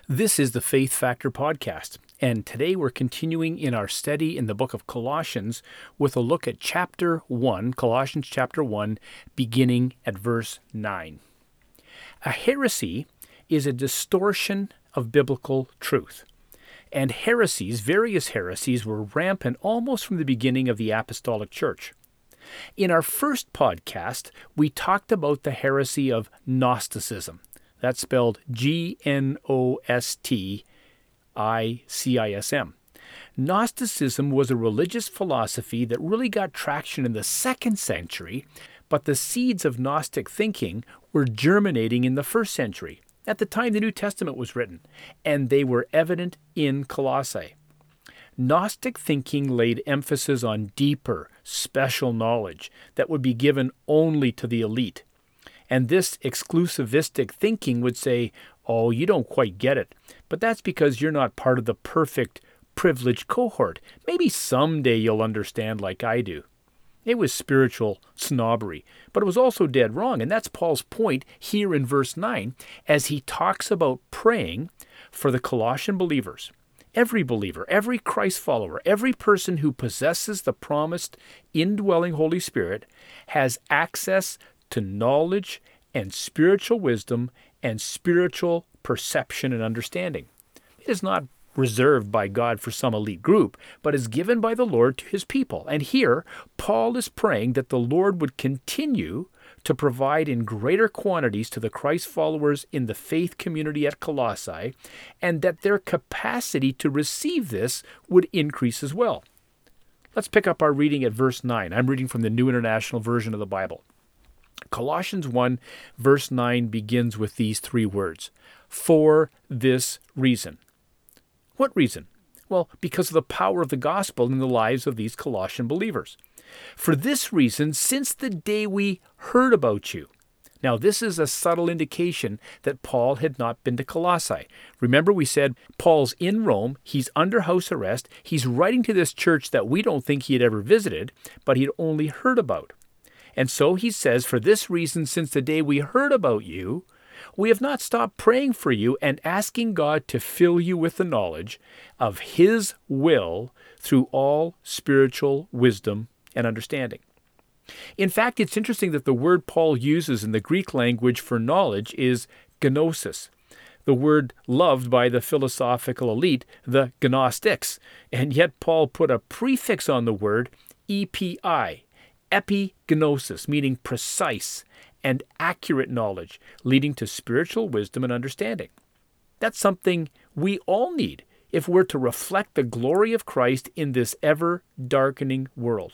This is the Faith Factor podcast, and today we're continuing in our study in the book of Colossians with a look at chapter 1, Colossians chapter 1, beginning at verse 9. A heresy is a distortion of biblical truth, and various heresies, were rampant almost from the beginning of the Apostolic Church. In our first podcast, we talked about the heresy of Gnosticism. That's spelled Gnosticism. Gnosticism was a religious philosophy that really got traction in the 2nd century, but the seeds of Gnostic thinking were germinating in the 1st century, at the time the New Testament was written, and they were evident in Colossae. Gnostic thinking laid emphasis on deeper, special knowledge that would be given only to the elite. And this exclusivistic thinking would say, oh, you don't quite get it, but that's because you're not part of the perfect, privileged cohort. Maybe someday you'll understand like I do. It was spiritual snobbery, but it was also dead wrong. And that's Paul's point here in verse 9 as he talks about praying for the Colossian believers. Every believer, every Christ follower, every person who possesses the promised indwelling Holy Spirit has access to knowledge and spiritual wisdom and spiritual perception and understanding. It is not reserved by God for some elite group, but is given by the Lord to his people. And here, Paul is praying that the Lord would continue to provide in greater quantities to the Christ followers in the faith community at Colossae, and that their capacity to receive this would increase as well. Let's pick up our reading at verse 9. I'm reading from the New International Version of the Bible. Colossians 1, verse 9 begins with these 3 words, for this reason. What reason? Well, because of the power of the gospel in the lives of these Colossian believers. For this reason, since the day we heard about you. Now, this is a subtle indication that Paul had not been to Colossae. Remember, we said Paul's in Rome, he's under house arrest, he's writing to this church that we don't think he had ever visited, but he'd only heard about. And so he says, for this reason, since the day we heard about you, we have not stopped praying for you and asking God to fill you with the knowledge of his will through all spiritual wisdom and understanding. In fact, it's interesting that the word Paul uses in the Greek language for knowledge is gnosis, the word loved by the philosophical elite, the Gnostics. And yet Paul put a prefix on the word, epi, epignosis, meaning precise and accurate knowledge, leading to spiritual wisdom and understanding. That's something we all need if we're to reflect the glory of Christ in this ever-darkening world.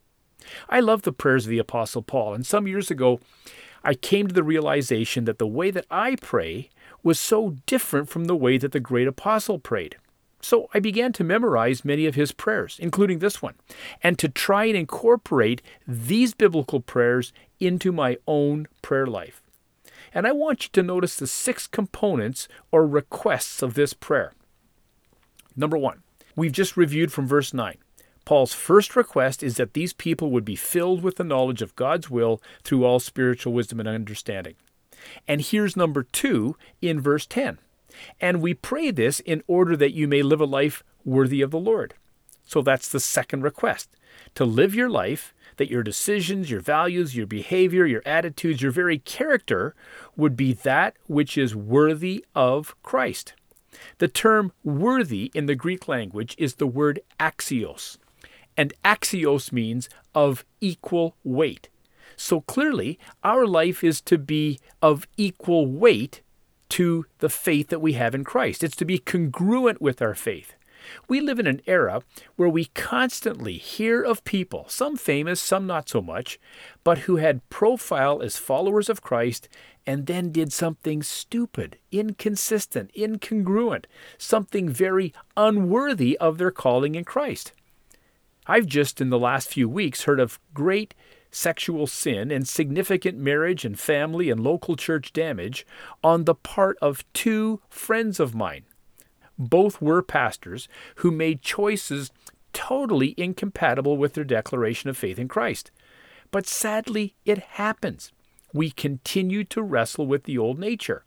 I love the prayers of the Apostle Paul, and some years ago, I came to the realization that the way that I pray was so different from the way that the great apostle prayed. So I began to memorize many of his prayers, including this one, and to try and incorporate these biblical prayers into my own prayer life. And I want you to notice the 6 components or requests of this prayer. Number 1, we've just reviewed from verse 9. Paul's first request is that these people would be filled with the knowledge of God's will through all spiritual wisdom and understanding. And here's number 2 in verse 10. And we pray this in order that you may live a life worthy of the Lord. So that's the second request, to live your life, that your decisions, your values, your behavior, your attitudes, your very character would be that which is worthy of Christ. The term worthy in the Greek language is the word axios, and axios means of equal weight. So clearly, our life is to be of equal weight to the faith that we have in Christ. It's to be congruent with our faith. We live in an era where we constantly hear of people, some famous, some not so much, but who had profile as followers of Christ and then did something stupid, inconsistent, incongruent, something very unworthy of their calling in Christ. I've just in the last few weeks heard of great sexual sin and significant marriage and family and local church damage on the part of 2 friends of mine. Both were pastors who made choices totally incompatible with their declaration of faith in Christ. But sadly, it happens. We continue to wrestle with the old nature.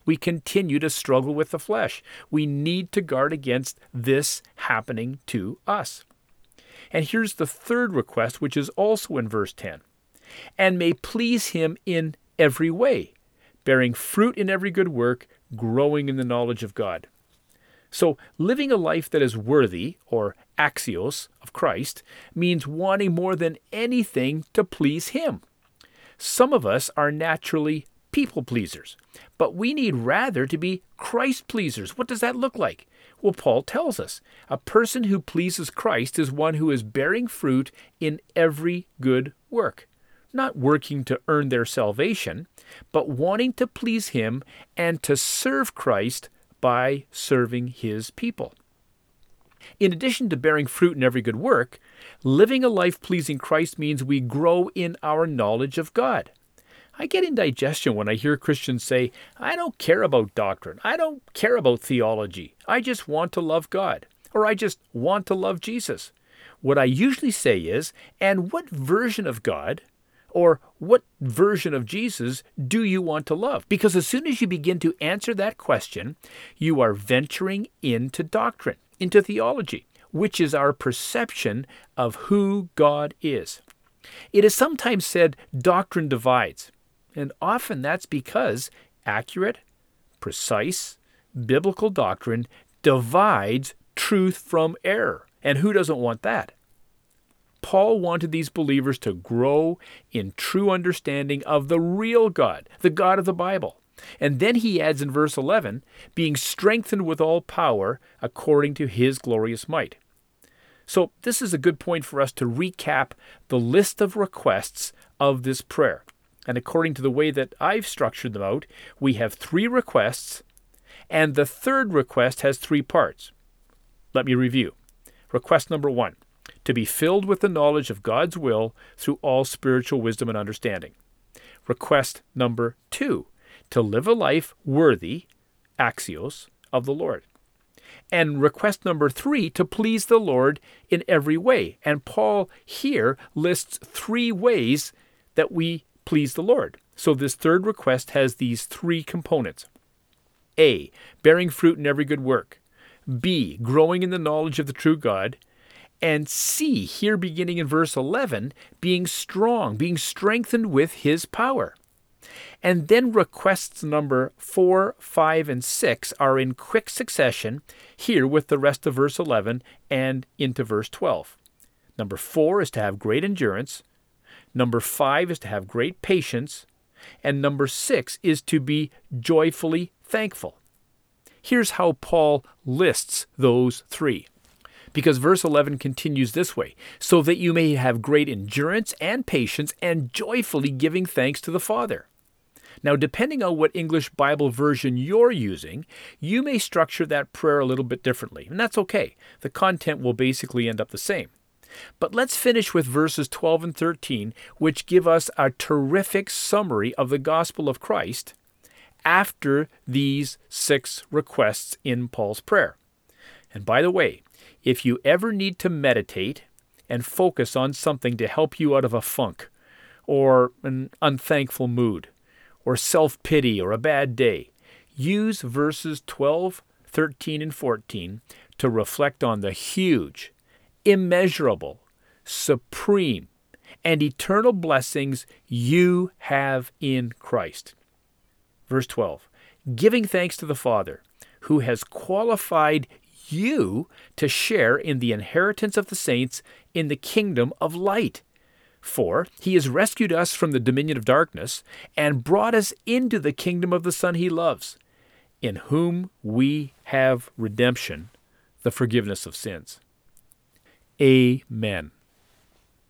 we continue to struggle with the flesh. We need to guard against this happening to us. And here's the third request, which is also in verse 10. And may please him in every way, bearing fruit in every good work, growing in the knowledge of God. So living a life that is worthy, or axios, of Christ, means wanting more than anything to please him. Some of us are naturally people pleasers, but we need rather to be Christ pleasers. What does that look like? Well, Paul tells us, a person who pleases Christ is one who is bearing fruit in every good work. Not working to earn their salvation, but wanting to please him and to serve Christ by serving his people. In addition to bearing fruit in every good work, living a life pleasing Christ means we grow in our knowledge of God. I get indigestion when I hear Christians say, I don't care about doctrine. I don't care about theology. I just want to love God. Or I just want to love Jesus. What I usually say is, and what version of God or what version of Jesus do you want to love? Because as soon as you begin to answer that question, you are venturing into doctrine, into theology, which is our perception of who God is. It is sometimes said doctrine divides, and often that's because accurate, precise, biblical doctrine divides truth from error. And who doesn't want that? Paul wanted these believers to grow in true understanding of the real God, the God of the Bible. And then he adds in verse 11, being strengthened with all power according to his glorious might. So this is a good point for us to recap the list of requests of this prayer. And according to the way that I've structured them out, we have 3 requests, and the third request has 3 parts. Let me review. Request number 1. To be filled with the knowledge of God's will through all spiritual wisdom and understanding. Request number 2, to live a life worthy, axios, of the Lord. And request number 3, to please the Lord in every way. And Paul here lists 3 ways that we please the Lord. So this third request has these 3 components. A, bearing fruit in every good work. B, growing in the knowledge of the true God. And C, here beginning in verse 11, being strong, being strengthened with his power. And then requests number 4, 5, and 6 are in quick succession here with the rest of verse 11 and into verse 12. Number 4 is to have great endurance. Number 5 is to have great patience. And number 6 is to be joyfully thankful. Here's how Paul lists those 3. Because verse 11 continues this way, so that you may have great endurance and patience and joyfully giving thanks to the Father. Now, depending on what English Bible version you're using, you may structure that prayer a little bit differently, and that's okay. The content will basically end up the same. But let's finish with verses 12 and 13, which give us a terrific summary of the gospel of Christ after these 6 requests in Paul's prayer. And by the way, if you ever need to meditate and focus on something to help you out of a funk, or an unthankful mood, or self-pity, or a bad day, use verses 12, 13, and 14 to reflect on the huge, immeasurable, supreme, and eternal blessings you have in Christ. Verse 12, giving thanks to the Father, who has qualified you to share in the inheritance of the saints in the kingdom of light. For he has rescued us from the dominion of darkness and brought us into the kingdom of the Son he loves, in whom we have redemption, the forgiveness of sins. Amen.